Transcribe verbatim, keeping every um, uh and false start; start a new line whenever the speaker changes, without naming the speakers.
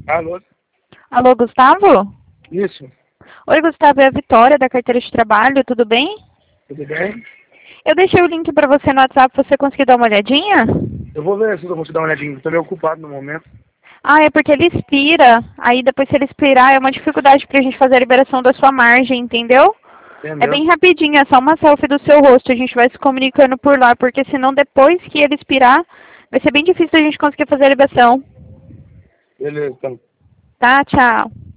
Alô?
Alô, Gustavo?
Isso.
Oi, Gustavo, é a Vitória da carteira de trabalho, tudo bem?
Tudo bem?
Eu deixei o link para você no WhatsApp, você conseguiu dar uma olhadinha?
Eu vou ver se eu consigo dar uma olhadinha. Estou meio ocupado no momento.
Ah, é porque ele expira, aí depois se ele expirar é uma dificuldade pra gente fazer a liberação da sua margem, entendeu? É
Entendeu?
bem rapidinho, é só uma selfie do seu rosto, a gente vai se comunicando por lá, porque senão depois que ele expirar, vai ser bem difícil a gente conseguir fazer a liberação.
Beleza, então.
Tá, tchau.